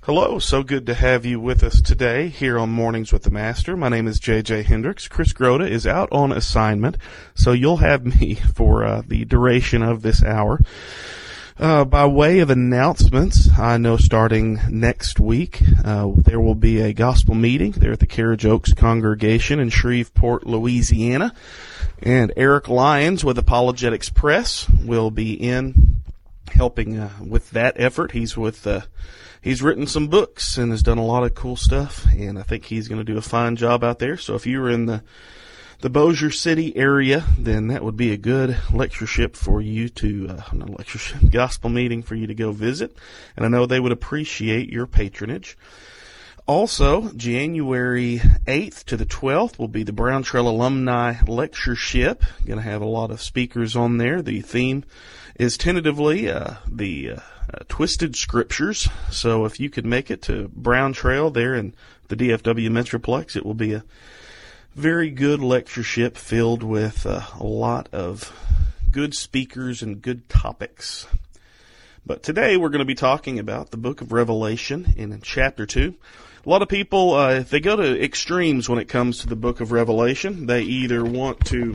Hello, so good to have you with us today here on Mornings with the Master. My name is J.J. Hendricks. Chris Groda is out on assignment, so you'll have me for the duration of this hour. By way of announcements, I know starting next week, there will be a gospel meeting there at the Carriage Oaks congregation in Shreveport, Louisiana. And Eric Lyons with Apologetics Press will be in helping with that effort. He's written some books and has done a lot of cool stuff, and I think he's going to do a fine job out there. So if you're in the Bossier City area, then that would be a good lectureship for you gospel meeting for you to go visit. And I know they would appreciate your patronage. Also, January 8th to the 12th will be the Brown Trail Alumni Lectureship. Going to have a lot of speakers on there. The theme is tentatively the Twisted Scriptures. So if you could make it to Brown Trail there in the DFW Metroplex, it will be a very good lectureship filled with a lot of good speakers and good topics. But today we're going to be talking about the book of Revelation in chapter 2. A lot of people, if they go to extremes when it comes to the book of Revelation, they either want to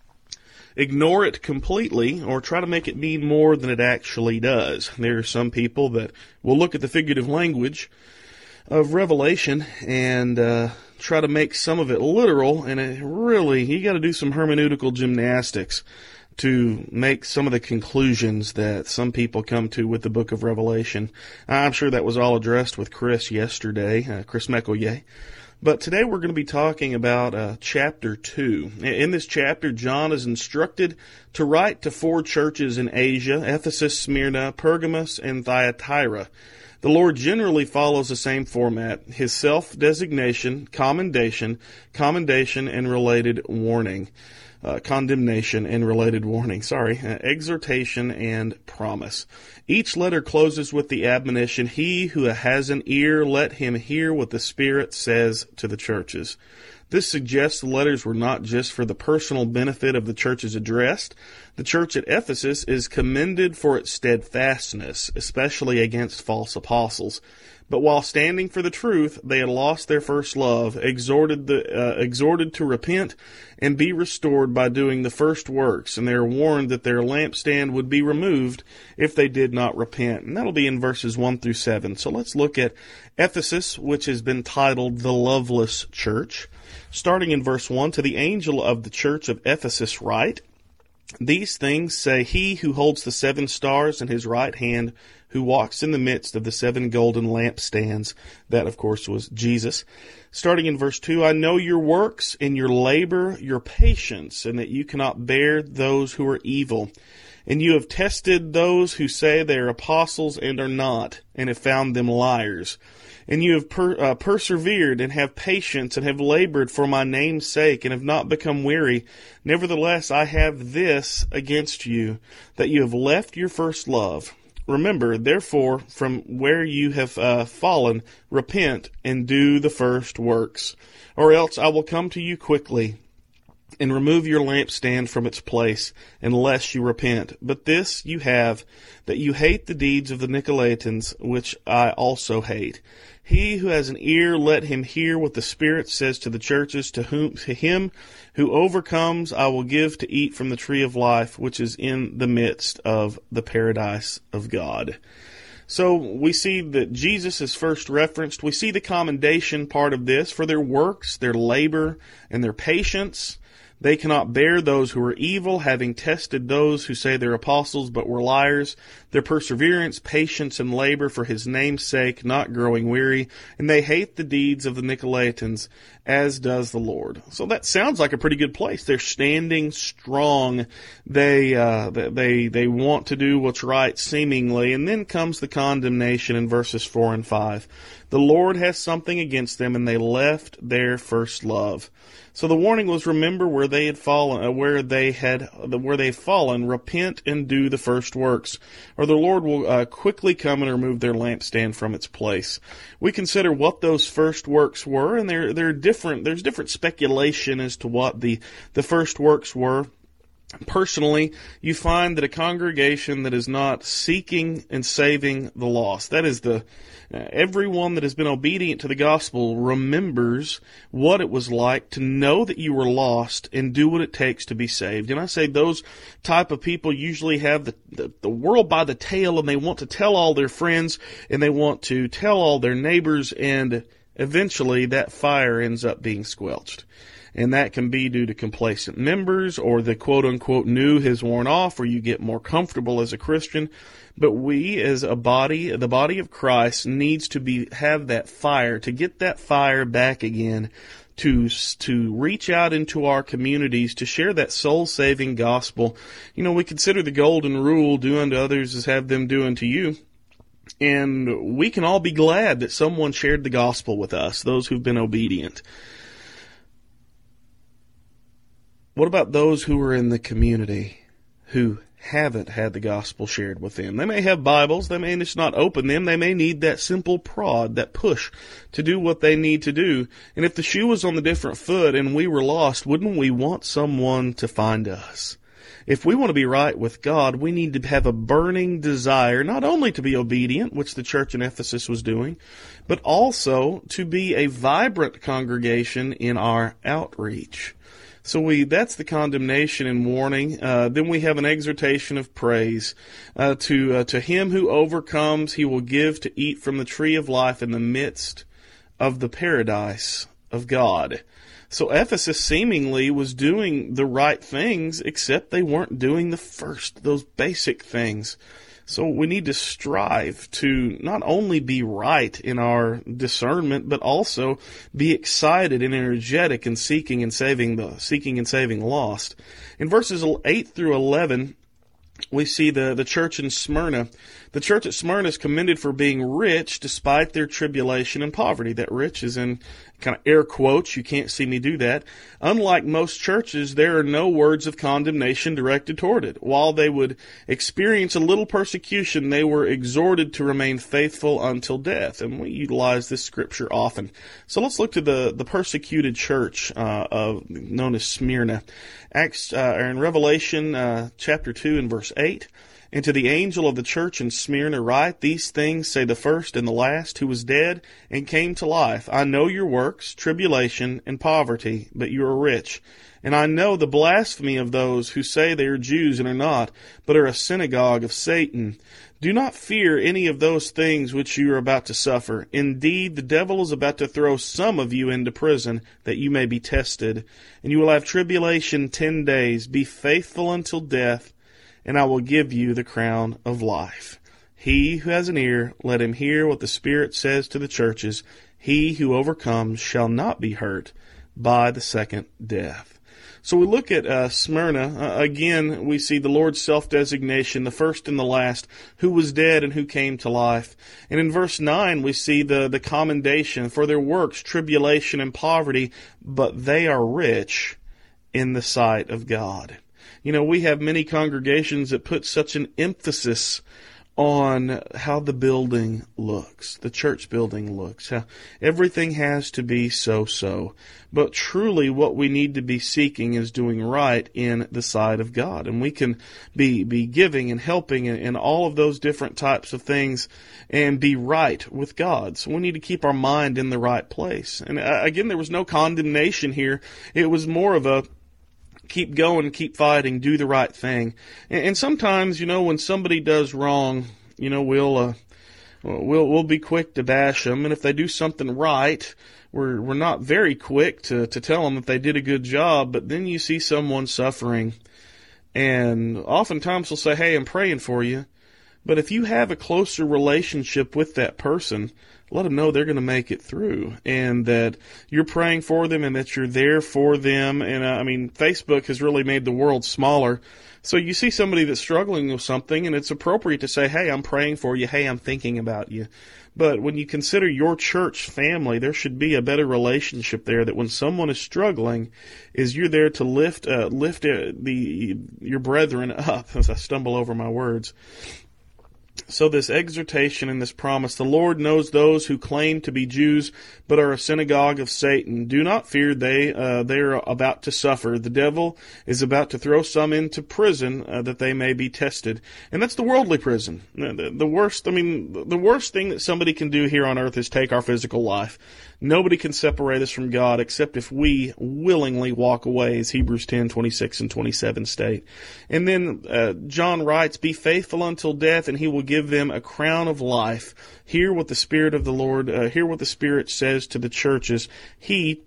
ignore it completely or try to make it mean more than it actually does. There are some people that will look at the figurative language of Revelation and try to make some of it literal, and you got to do some hermeneutical gymnastics to make some of the conclusions that some people come to with the book of Revelation. I'm sure that was all addressed with Chris yesterday, Chris McElroy. But today we're going to be talking about chapter 2. In this chapter, John is instructed to write to 4 churches in Asia: Ephesus, Smyrna, Pergamos, and Thyatira. The Lord generally follows the same format: his self-designation, commendation, and related warning. Condemnation and related warning, exhortation and promise. Each letter closes with the admonition, "He who has an ear, let him hear what the Spirit says to the churches." This suggests the letters were not just for the personal benefit of the churches addressed. The church at Ephesus is commended for its steadfastness, especially against false apostles. But while standing for the truth, they had lost their first love, exhorted to repent and be restored by doing the first works, and they are warned that their lampstand would be removed if they did not repent. And that'll be in verses 1 through 7. So let's look at Ephesus, which has been titled the Loveless Church. Starting in verse 1, "To the angel of the church of Ephesus write, These things say he who holds the 7 stars in his right hand, who walks in the midst of the 7 golden lampstands." That, of course, was Jesus. Starting in verse 2, "I know your works and your labor, your patience, and that you cannot bear those who are evil. And you have tested those who say they are apostles and are not, and have found them liars. And you have persevered and have patience and have labored for my name's sake and have not become weary. Nevertheless, I have this against you, that you have left your first love. Remember, therefore, from where you have fallen, repent and do the first works. Or else I will come to you quickly and remove your lampstand from its place, unless you repent. But this you have, that you hate the deeds of the Nicolaitans, which I also hate. He who has an ear, let him hear what the Spirit says to the churches. To him who overcomes, I will give to eat from the tree of life, which is in the midst of the paradise of God." So we see that Jesus is first referenced. We see the commendation part of this for their works, their labor, and their patience. They cannot bear those who are evil, having tested those who say they're apostles but were liars. Their perseverance, patience, and labor for his name's sake, not growing weary. And they hate the deeds of the Nicolaitans, as does the Lord. So that sounds like a pretty good place. They're standing strong. They want to do what's right, seemingly. And then comes the condemnation in verses 4 and 5. "The Lord has something against them, and they left their first love." So the warning was, remember where they had fallen, where they've fallen, repent and do the first works, or the Lord will quickly come and remove their lampstand from its place. We consider what those first works were, and there's different speculation as to what the first works were. Personally, you find that a congregation that is not seeking and saving the lost, that is everyone that has been obedient to the gospel remembers what it was like to know that you were lost and do what it takes to be saved. And I say those type of people usually have the world by the tail, and they want to tell all their friends and they want to tell all their neighbors, and eventually that fire ends up being squelched. And that can be due to complacent members, or the quote-unquote new has worn off, or you get more comfortable as a Christian. But we as a body, the body of Christ, needs to have that fire, to get that fire back again, to reach out into our communities, to share that soul-saving gospel. You know, we consider the golden rule, do unto others as have them do unto you. And we can all be glad that someone shared the gospel with us, those who've been obedient. What about those who are in the community who haven't had the gospel shared with them? They may have Bibles, they may just not open them, they may need that simple prod, that push to do what they need to do. And if the shoe was on the different foot and we were lost, wouldn't we want someone to find us? If we want to be right with God, we need to have a burning desire not only to be obedient, which the church in Ephesus was doing, but also to be a vibrant congregation in our outreach. So that's the condemnation and warning. Then we have an exhortation of praise. To him who overcomes, he will give to eat from the tree of life in the midst of the paradise of God. So Ephesus seemingly was doing the right things, except they weren't doing those basic things. So we need to strive to not only be right in our discernment, but also be excited and energetic in seeking and saving the lost. In verses 8 through 11, we see the church in Smyrna. The church at Smyrna is commended for being rich despite their tribulation and poverty. That rich is in kind of air quotes. You can't see me do that. Unlike most churches, there are no words of condemnation directed toward it. While they would experience a little persecution, they were exhorted to remain faithful until death. And we utilize this scripture often. So let's look to the persecuted church known as Smyrna. In Revelation chapter 2 and verse 8, "And to the angel of the church in Smyrna write, these things say the first and the last, who was dead and came to life. I know your works, tribulation, and poverty, but you are rich. And I know the blasphemy of those who say they are Jews and are not, but are a synagogue of Satan. Do not fear any of those things which you are about to suffer. Indeed, the devil is about to throw some of you into prison, that you may be tested. And you will have tribulation 10 days. Be faithful until death, and I will give you the crown of life. He who has an ear, let him hear what the Spirit says to the churches. He who overcomes shall not be hurt by the second death." So we look at Smyrna. Again, we see the Lord's self-designation, the first and the last, who was dead and who came to life. And in verse 9, we see the commendation for their works, tribulation, and poverty, but they are rich in the sight of God. You know, we have many congregations that put such an emphasis on how the building looks, the church building looks, how everything has to be so. But truly what we need to be seeking is doing right in the sight of God. And we can be giving and helping and all of those different types of things and be right with God. So we need to keep our mind in the right place. And again, there was no condemnation here. It was more of a keep going, keep fighting, do the right thing. And sometimes, you know, when somebody does wrong, you know, we'll be quick to bash them. And if they do something right, we're not very quick to tell them that they did a good job. But then you see someone suffering, and oftentimes we'll say, "Hey, I'm praying for you." But if you have a closer relationship with that person, let them know they're going to make it through, and that you're praying for them and that you're there for them. And Facebook has really made the world smaller. So you see somebody that's struggling with something, and it's appropriate to say, "Hey, I'm praying for you. Hey, I'm thinking about you." But when you consider your church family, there should be a better relationship there, that when someone is struggling, is you're there to lift your brethren up, as I stumble over my words. So this exhortation and this promise, the Lord knows those who claim to be Jews but are a synagogue of Satan. Do not fear, they are about to suffer. The devil is about to throw some into prison that they may be tested. And that's the worldly prison. The worst thing that somebody can do here on earth is take our physical life. Nobody can separate us from God except if we willingly walk away, as Hebrews 10:26 and 27 state. And then John writes, "Be faithful until death, and he will give them a crown of life." Hear what the Spirit of the Lord, hear what the Spirit says to the churches. He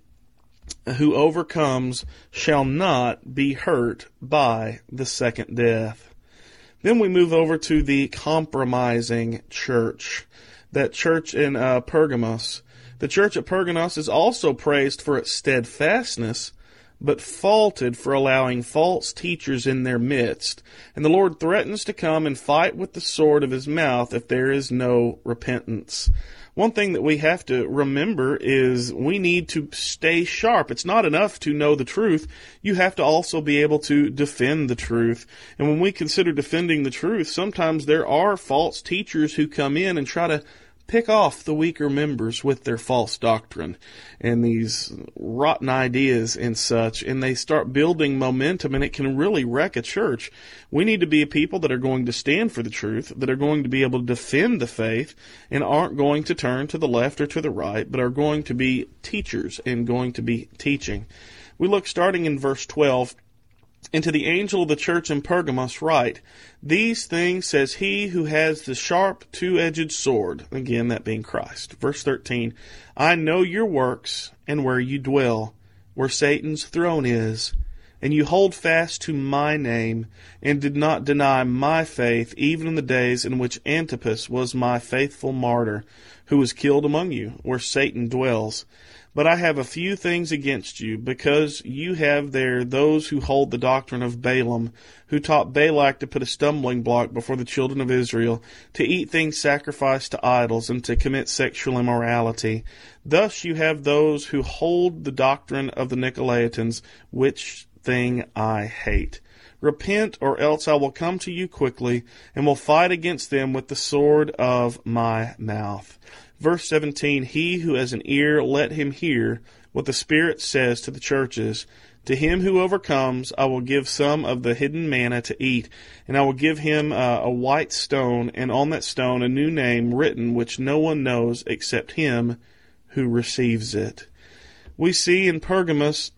who overcomes shall not be hurt by the second death. Then we move over to the compromising church, that church in Pergamos. The church at Pergamos is also praised for its steadfastness, but faulted for allowing false teachers in their midst. And the Lord threatens to come and fight with the sword of his mouth if there is no repentance. One thing that we have to remember is we need to stay sharp. It's not enough to know the truth. You have to also be able to defend the truth. And when we consider defending the truth, sometimes there are false teachers who come in and try to pick off the weaker members with their false doctrine and these rotten ideas and such, and they start building momentum, and it can really wreck a church. We need to be a people that are going to stand for the truth, that are going to be able to defend the faith, and aren't going to turn to the left or to the right, but are going to be teachers and going to be teaching. We look starting in verse 12. "And to the angel of the church in Pergamos write, These things says he who has the sharp two-edged sword," again, that being Christ. Verse 13, "I know your works and where you dwell, where Satan's throne is, and you hold fast to my name, and did not deny my faith, even in the days in which Antipas was my faithful martyr, who was killed among you, where Satan dwells. But I have a few things against you, because you have there those who hold the doctrine of Balaam, who taught Balak to put a stumbling block before the children of Israel, to eat things sacrificed to idols, and to commit sexual immorality. Thus you have those who hold the doctrine of the Nicolaitans, which thing I hate. Repent, or else I will come to you quickly, and will fight against them with the sword of my mouth." Verse 17, "He who has an ear, let him hear what the Spirit says to the churches. To him who overcomes, I will give some of the hidden manna to eat, and I will give him a white stone, and on that stone a new name written, which no one knows except him who receives it." We see in Pergamos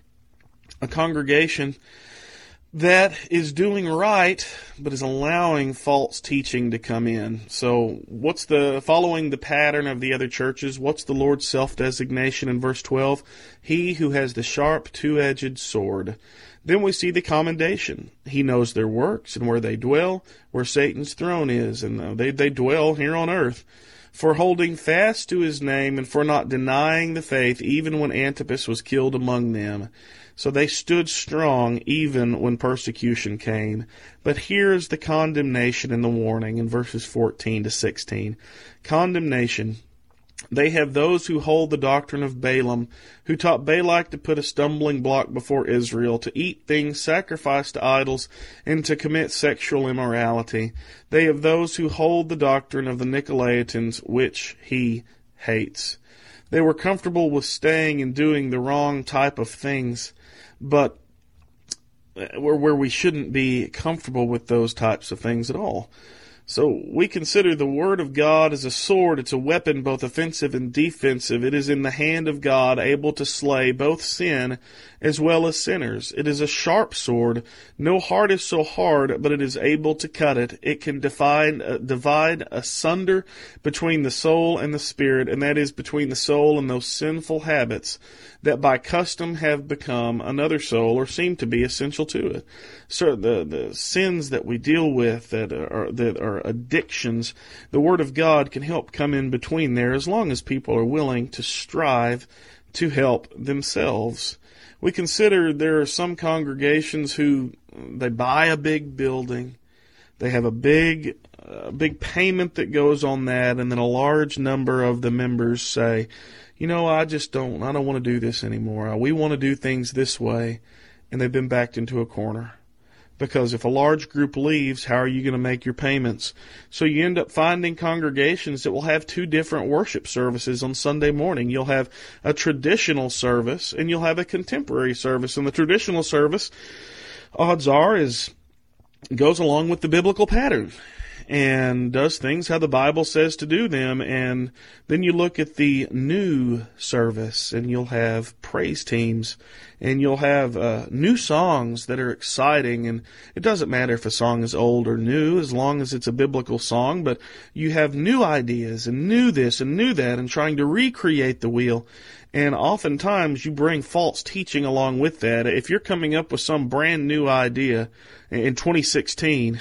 a congregation that is doing right, but is allowing false teaching to come in. So what's following the pattern of the other churches, what's the Lord's self-designation in verse 12? He who has the sharp two-edged sword. Then we see the commendation. He knows their works and where they dwell, where Satan's throne is, and they dwell here on earth. For holding fast to his name, and for not denying the faith, even when Antipas was killed among them. So they stood strong even when persecution came. But here is the condemnation and the warning in verses 14 to 16. Condemnation. They have those who hold the doctrine of Balaam, who taught Balak to put a stumbling block before Israel, to eat things sacrificed to idols, and to commit sexual immorality. They have those who hold the doctrine of the Nicolaitans, which he hates. They were comfortable with staying and doing the wrong type of things, but where we shouldn't be comfortable with those types of things at all. So we consider the Word of God as a sword. It's a weapon both offensive and defensive. It is in the hand of God, able to slay both sin as well as sinners. It is a sharp sword. No heart is so hard, but it is able to cut it. It can divide asunder between the soul and the spirit, and that is between the soul and those sinful habits that by custom have become another soul or seem to be essential to it. So the sins that we deal with that are addictions, the Word of God can help come in between there as long as people are willing to strive to help themselves. We consider there are some congregations who they buy a big building, they have a big payment that goes on that, and then a large number of the members say, I don't want to do this anymore. We want to do things this way, and they've been backed into a corner. Because if a large group leaves, how are you going to make your payments? So you end up finding congregations that will have two different worship services on Sunday morning. You'll have a traditional service and you'll have a contemporary service. And the traditional service, odds are, goes along with the biblical pattern and does things how the Bible says to do them. And then you look at the new service and you'll have praise teams and you'll have new songs that are exciting. And it doesn't matter if a song is old or new as long as it's a biblical song, but you have new ideas and new this and new that and trying to recreate the wheel. And oftentimes you bring false teaching along with that. If you're coming up with some brand new idea in 2016,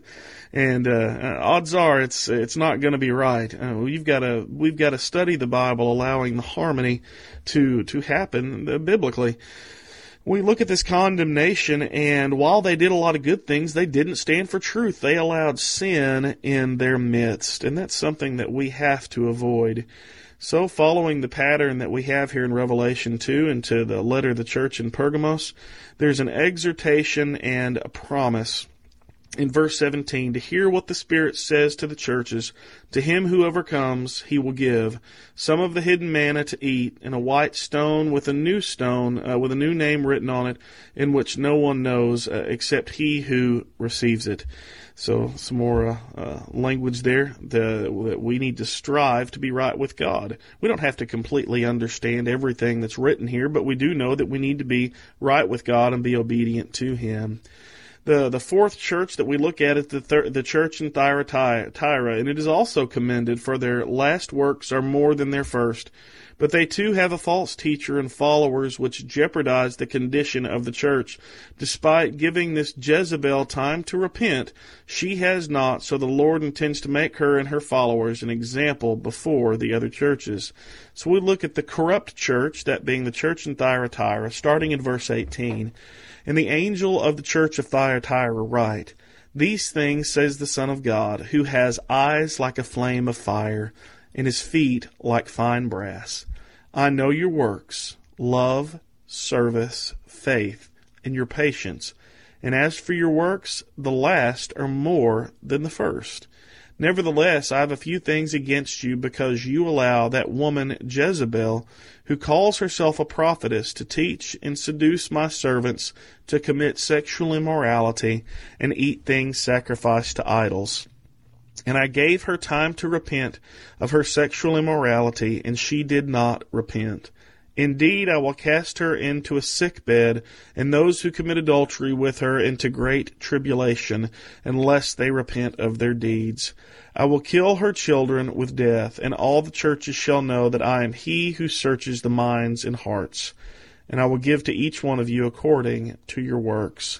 and odds are it's not going to be right. We've got to study the Bible, allowing the harmony to happen biblically. We look at this condemnation, and while they did a lot of good things, they didn't stand for truth. They allowed sin in their midst, and that's something that we have to avoid. So following the pattern that we have here in Revelation 2 and to the letter of the church in Pergamos, there's an exhortation and a promise. In verse 17, to hear what the Spirit says to the churches, to him who overcomes, he will give some of the hidden manna to eat, and a white stone with a new name written on it, in which no one knows except he who receives it. So some more language there that we need to strive to be right with God. We don't have to completely understand everything that's written here, but we do know that we need to be right with God and be obedient to him. The fourth church that we look at is the church in Thyatira, and it is also commended, for their last works are more than their first. But they too have a false teacher and followers which jeopardize the condition of the church. Despite giving this Jezebel time to repent, she has not, so the Lord intends to make her and her followers an example before the other churches. So we look at the corrupt church, that being the church in Thyatira, starting in verse 18. And the angel of the church of Thyatira write, these things says the Son of God, who has eyes like a flame of fire, and his feet like fine brass. I know your works, love, service, faith, and your patience. And as for your works, the last are more than the first. Nevertheless, I have a few things against you, because you allow that woman Jezebel, who calls herself a prophetess, to teach and seduce my servants to commit sexual immorality and eat things sacrificed to idols. And I gave her time to repent of her sexual immorality, and she did not repent. Indeed, I will cast her into a sick bed, and those who commit adultery with her into great tribulation, unless they repent of their deeds. I will kill her children with death, and all the churches shall know that I am he who searches the minds and hearts. And I will give to each one of you according to your works.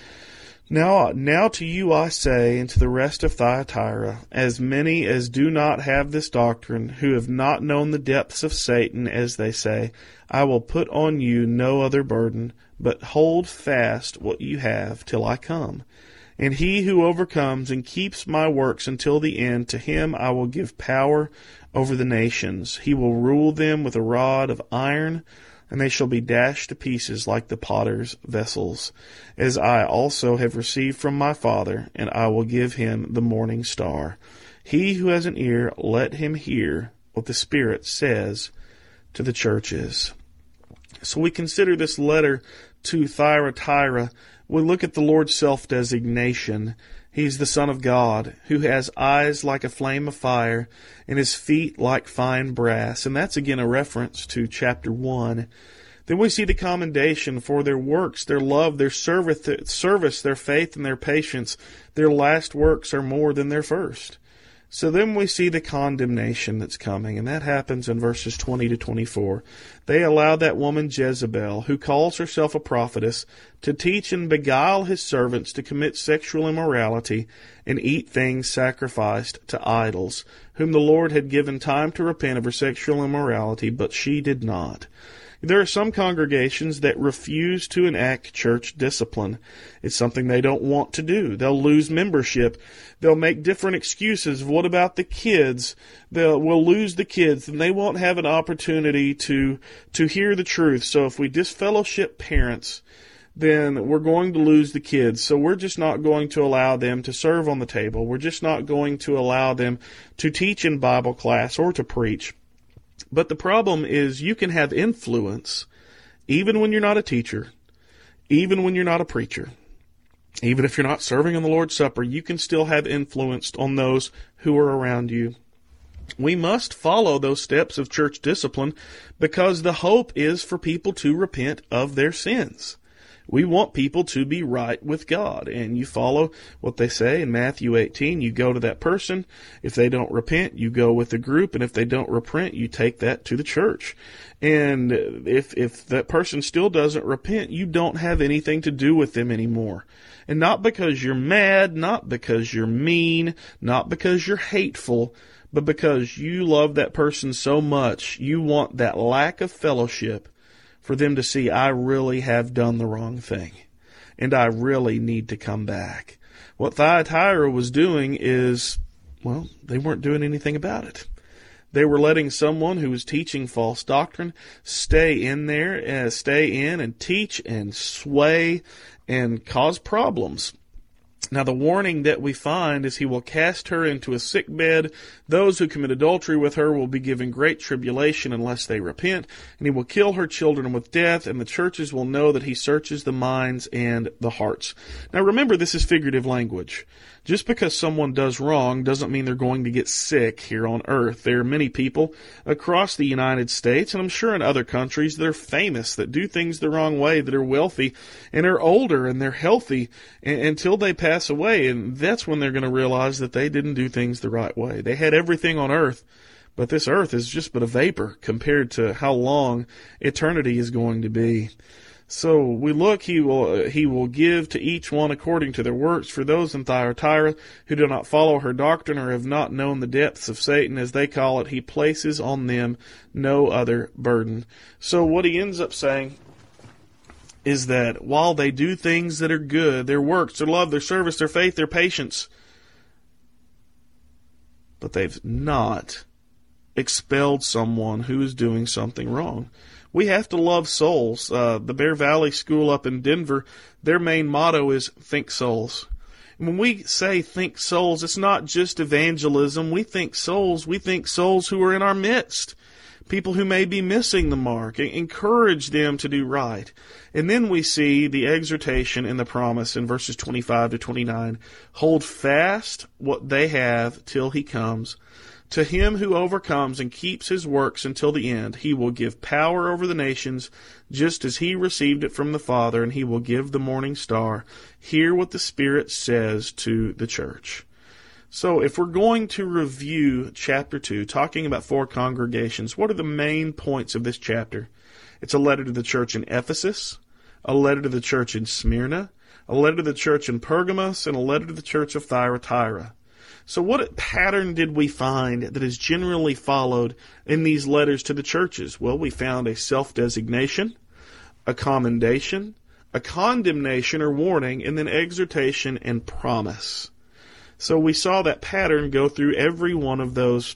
Now to you I say, and to the rest of Thyatira, as many as do not have this doctrine, who have not known the depths of Satan, as they say, I will put on you no other burden, but hold fast what you have till I come. And he who overcomes and keeps my works until the end, to him I will give power over the nations. He will rule them with a rod of iron, and they shall be dashed to pieces like the potter's vessels, as I also have received from my Father, and I will give him the morning star. He who has an ear, let him hear what the Spirit says to the churches. So we consider this letter to Thyatira. We look at the Lord's self-designation. He's the Son of God, who has eyes like a flame of fire, and his feet like fine brass. And that's again a reference to chapter 1. Then we see the commendation for their works, their love, their service, their faith, and their patience. Their last works are more than their first. So then we see the condemnation that's coming, and that happens in verses 20 to 24. They allow that woman Jezebel, who calls herself a prophetess, to teach and beguile his servants to commit sexual immorality and eat things sacrificed to idols, whom the Lord had given time to repent of her sexual immorality, but she did not. There are some congregations that refuse to enact church discipline. It's something they don't want to do. They'll lose membership. They'll make different excuses. What about the kids? We'll lose the kids, and they won't have an opportunity to hear the truth. So if we disfellowship parents, then we're going to lose the kids. So we're just not going to allow them to serve on the table. We're just not going to allow them to teach in Bible class or to preach. But the problem is you can have influence even when you're not a teacher, even when you're not a preacher. Even if you're not serving on the Lord's Supper, you can still have influence on those who are around you. We must follow those steps of church discipline because the hope is for people to repent of their sins. We want people to be right with God, and you follow what they say in Matthew 18. You go to that person. If they don't repent, you go with the group, and if they don't repent, you take that to the church. And if that person still doesn't repent, you don't have anything to do with them anymore. And not because you're mad, not because you're mean, not because you're hateful, but because you love that person so much, you want that lack of fellowship for them to see, I really have done the wrong thing, and I really need to come back. What Thyatira was doing is, well, they weren't doing anything about it. They were letting someone who was teaching false doctrine stay in and teach and sway and cause problems. Now, the warning that we find is he will cast her into a sick bed. Those who commit adultery with her will be given great tribulation unless they repent, and he will kill her children with death, and the churches will know that he searches the minds and the hearts. Now, remember, this is figurative language. Just because someone does wrong doesn't mean they're going to get sick here on earth. There are many people across the United States, and I'm sure in other countries, that are famous, that do things the wrong way, that are wealthy, and are older, and they're healthy until they pass away. And that's when they're going to realize that they didn't do things the right way. They had everything on earth, but this earth is just but a vapor compared to how long eternity is going to be. So we look, he will give to each one according to their works. For those in Thyatira who do not follow her doctrine or have not known the depths of Satan, as they call it, he places on them no other burden. So what he ends up saying is that while they do things that are good, their works, their love, their service, their faith, their patience, but they've not expelled someone who is doing something wrong. We have to love souls. The Bear Valley School up in Denver, their main motto is think souls. And when we say think souls, it's not just evangelism. We think souls who are in our midst. People who may be missing the mark. Encourage them to do right. And then we see the exhortation and the promise in verses 25 to 29. Hold fast what they have till he comes. To him who overcomes and keeps his works until the end, he will give power over the nations, just as he received it from the Father, and he will give the morning star. Hear what the Spirit says to the church. So if we're going to review chapter 2, talking about 4 congregations, what are the main points of this chapter? It's a letter to the church in Ephesus, a letter to the church in Smyrna, a letter to the church in Pergamos, and a letter to the church of Thyatira. So what pattern did we find that is generally followed in these letters to the churches? Well, we found a self-designation, a commendation, a condemnation or warning, and then exhortation and promise. So we saw that pattern go through every one of those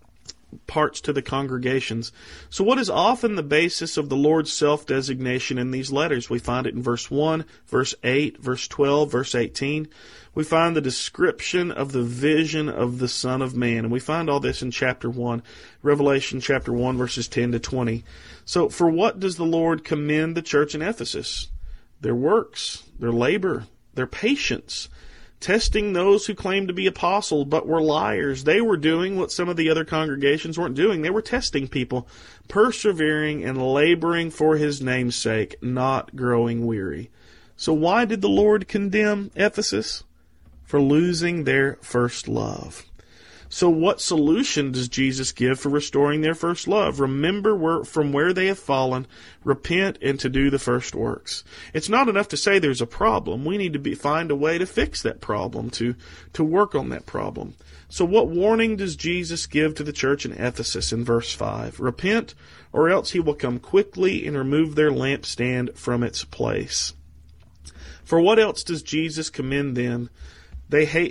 parts to the congregations. So what is often the basis of the Lord's self-designation in these letters? We find it in verse 1, verse 8, verse 12, verse 18. We find the description of the vision of the Son of Man. And we find all this in chapter 1, Revelation chapter 1, verses 10 to 20. So for what does the Lord commend the church in Ephesus? Their works, their labor, their patience, testing those who claimed to be apostles but were liars. They were doing what some of the other congregations weren't doing. They were testing people, persevering and laboring for his name's sake, not growing weary. So why did the Lord condemn Ephesus? For losing their first love. So what solution does Jesus give for restoring their first love? Remember from where they have fallen, repent, and to do the first works. It's not enough to say there's a problem. We need to find a way to fix that problem, to work on that problem. So what warning does Jesus give to the church in Ephesus in verse 5? Repent, or else he will come quickly and remove their lampstand from its place. For what else does Jesus commend them They hate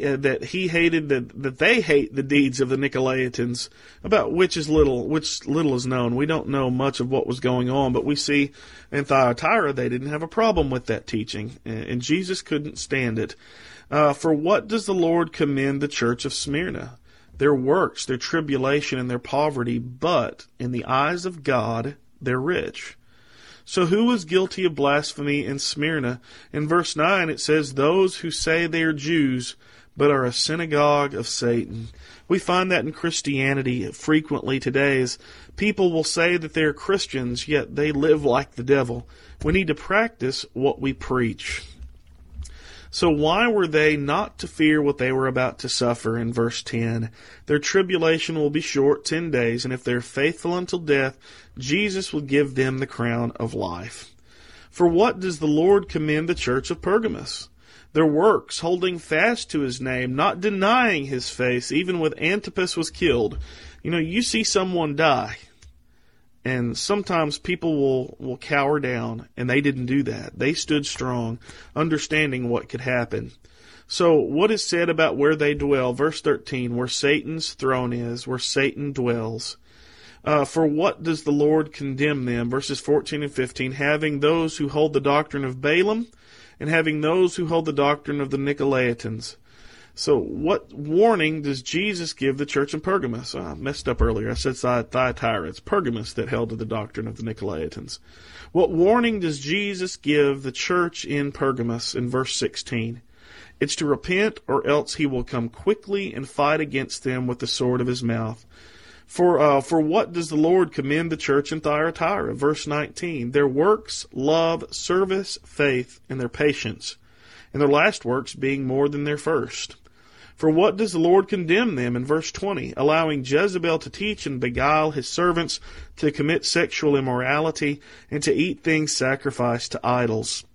that they hate the deeds of the Nicolaitans, about which little is known. We don't know much of what was going on, but we see in Thyatira they didn't have a problem with that teaching, and Jesus couldn't stand it. For what does the Lord commend the church of Smyrna? Their works, their tribulation, and their poverty, but in the eyes of God they're rich. So who was guilty of blasphemy in Smyrna? In verse 9 it says, those who say they are Jews, but are a synagogue of Satan. We find that in Christianity frequently today, as people will say that they're Christians, yet they live like the devil. We need to practice what we preach. So why were they not to fear what they were about to suffer? In verse 10, their tribulation will be short, 10 days, and if they're faithful until death, Jesus will give them the crown of life. For what does the Lord commend the church of Pergamos? Their works, holding fast to his name, not denying his face, even when Antipas was killed. You see someone die, and sometimes people will cower down, and they didn't do that. They stood strong, understanding what could happen. So what is said about where they dwell? Verse 13, where Satan's throne is, where Satan dwells. For what does the Lord condemn them? Verses 14 and 15, having those who hold the doctrine of Balaam, and having those who hold the doctrine of the Nicolaitans. So what warning does Jesus give the church in Pergamos? I messed up earlier. I said Thyatira. It's Pergamos that held to the doctrine of the Nicolaitans. What warning does Jesus give the church in Pergamos in verse 16? It's to repent, or else he will come quickly and fight against them with the sword of his mouth. For what does the Lord commend the church in Thyatira? Verse 19, their works, love, service, faith, and their patience, and their last works being more than their first. For what does the Lord condemn them? In verse 20, allowing Jezebel to teach and beguile his servants to commit sexual immorality and to eat things sacrificed to idols.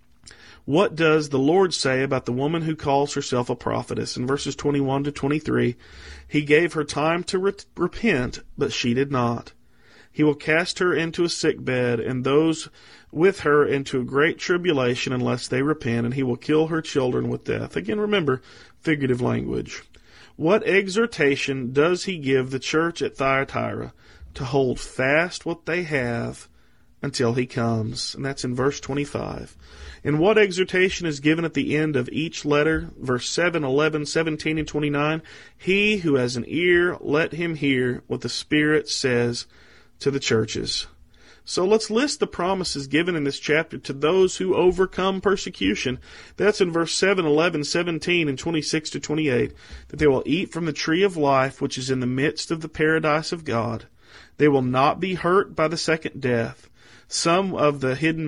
What does the Lord say about the woman who calls herself a prophetess? In verses 21 to 23, he gave her time to repent, but she did not. He will cast her into a sick bed, and those with her into a great tribulation unless they repent, and he will kill her children with death. Again, remember, figurative language. What exhortation does he give the church at Thyatira? To hold fast what they have until he comes. And that's in verse 25. And what exhortation is given at the end of each letter? Verse 7, 11, 17, and 29. He who has an ear, let him hear what the Spirit says to the churches. So let's list the promises given in this chapter to those who overcome persecution. That's in verse 7, 11, 17, and 26 to 28. That they will eat from the tree of life, which is in the midst of the paradise of God. They will not be hurt by the second death. Some of the hidden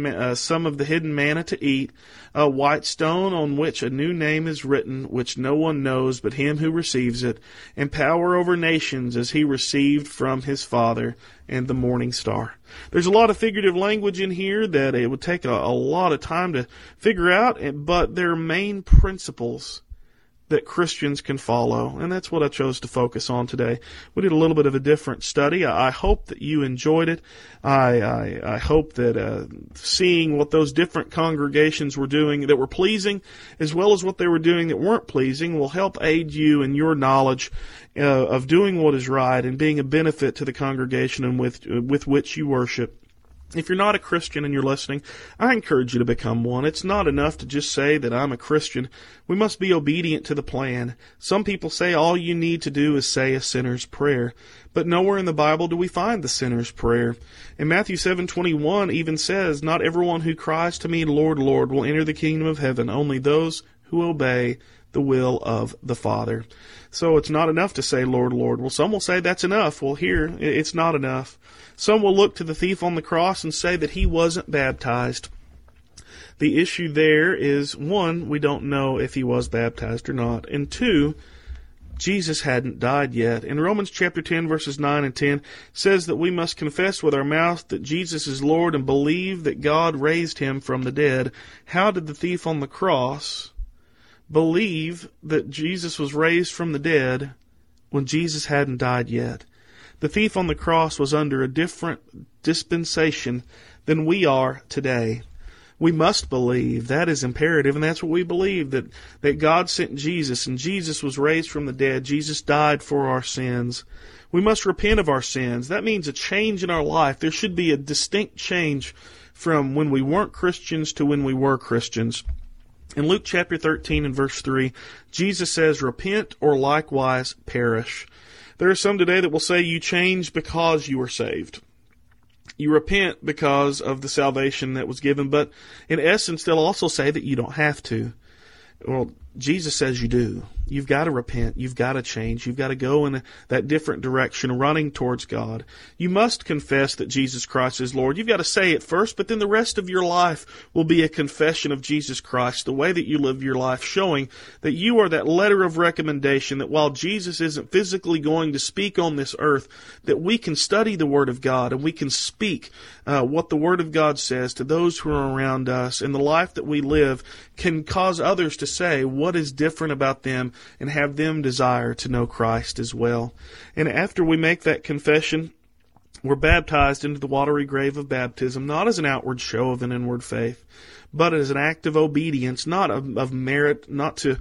manna to eat, a white stone on which a new name is written, which no one knows but him who receives it, and power over nations as he received from his Father, and the morning star. There's a lot of figurative language in here that it would take a lot of time to figure out, but they're main principles that Christians can follow, and that's what I chose to focus on today. We did a little bit of a different study. I hope that you enjoyed it. I hope that seeing what those different congregations were doing that were pleasing, as well as what they were doing that weren't pleasing, will help aid you in your knowledge of doing what is right and being a benefit to the congregation and with which you worship. If you're not a Christian and you're listening, I encourage you to become one. It's not enough to just say that I'm a Christian. We must be obedient to the plan. Some people say all you need to do is say a sinner's prayer. But nowhere in the Bible do we find the sinner's prayer. And Matthew 7:21 even says, not everyone who cries to me, Lord, Lord, will enter the kingdom of heaven. Only those who obey the will of the Father. So it's not enough to say, Lord, Lord. Well, some will say that's enough. Well, here, it's not enough. Some will look to the thief on the cross and say that he wasn't baptized. The issue there is, one, we don't know if he was baptized or not. And two, Jesus hadn't died yet. In Romans chapter 10, verses 9 and 10, says that we must confess with our mouth that Jesus is Lord and believe that God raised him from the dead. How did the thief on the cross believe that Jesus was raised from the dead when Jesus hadn't died yet? The thief on the cross was under a different dispensation than we are today. We must believe. That is imperative, and that's what we believe, that God sent Jesus, and Jesus was raised from the dead. Jesus died for our sins. We must repent of our sins. That means a change in our life. There should be a distinct change from when we weren't Christians to when we were Christians. In Luke chapter 13 and verse 3, Jesus says, "Repent or likewise perish." There are some today that will say you change because you were saved. You repent because of the salvation that was given, but in essence, they'll also say that you don't have to. Well, Jesus says you do. You've got to repent. You've got to change. You've got to go in that different direction, running towards God. You must confess that Jesus Christ is Lord. You've got to say it first, but then the rest of your life will be a confession of Jesus Christ, the way that you live your life, showing that you are that letter of recommendation, that while Jesus isn't physically going to speak on this earth, that we can study the Word of God and we can speak what the Word of God says to those who are around us, and the life that we live can cause others to say what is different about them and have them desire to know Christ as well. And after we make that confession, we're baptized into the watery grave of baptism, not as an outward show of an inward faith, but as an act of obedience, not of merit, not a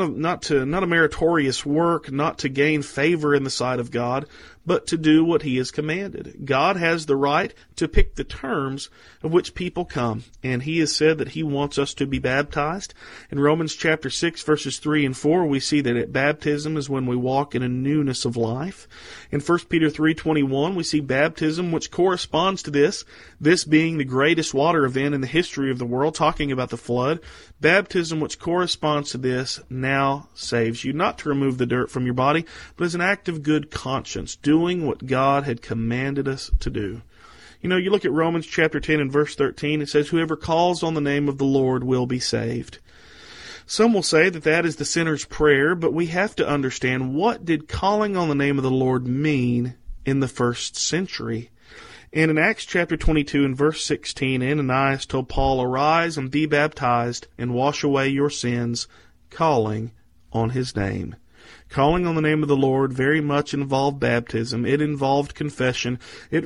meritorious work, not to gain favor in the sight of God, but to do what He has commanded. God has the right to pick the terms of which people come, and He has said that He wants us to be baptized. In Romans chapter 6, verses 3 and 4, we see that at baptism is when we walk in a newness of life. In 1 Peter 3:21, we see baptism, which corresponds to this being the greatest water event in the history of the world, talking about the flood. Baptism, which corresponds to this, now saves you, not to remove the dirt from your body, but as an act of good conscience, doing what God had commanded us to do. You know, you look at Romans chapter 10 and verse 13, it says, "Whoever calls on the name of the Lord will be saved." Some will say that that is the sinner's prayer, but we have to understand, what did calling on the name of the Lord mean in the first century? And in Acts chapter 22 and verse 16, Ananias told Paul, "Arise and be baptized and wash away your sins, calling on His name." Calling on the name of the Lord very much involved baptism. It involved confession. It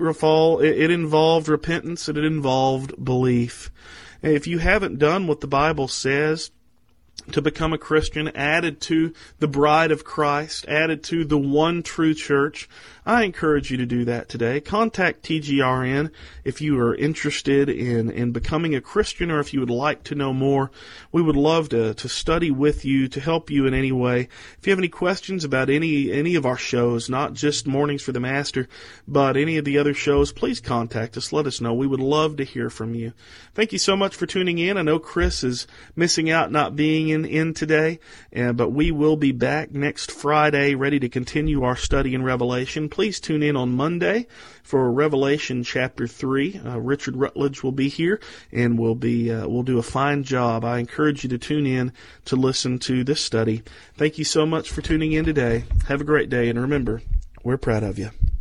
involved repentance, and it involved belief. If you haven't done what the Bible says to become a Christian, added to the bride of Christ, added to the one true church, I encourage you to do that today. Contact TGRN if you are interested in becoming a Christian, or if you would like to know more. We would love to study with you, to help you in any way. If you have any questions about any of our shows, not just Mornings for the Master, but any of the other shows, please contact us. Let us know. We would love to hear from you. Thank you so much for tuning in. I know Chris is missing out not being in today, but we will be back next Friday ready to continue our study in Revelation. Please tune in on Monday for Revelation chapter 3. Richard Rutledge will be here, and we'll do a fine job. I encourage you to tune in to listen to this study. Thank you so much for tuning in today. Have a great day, and remember, we're proud of you.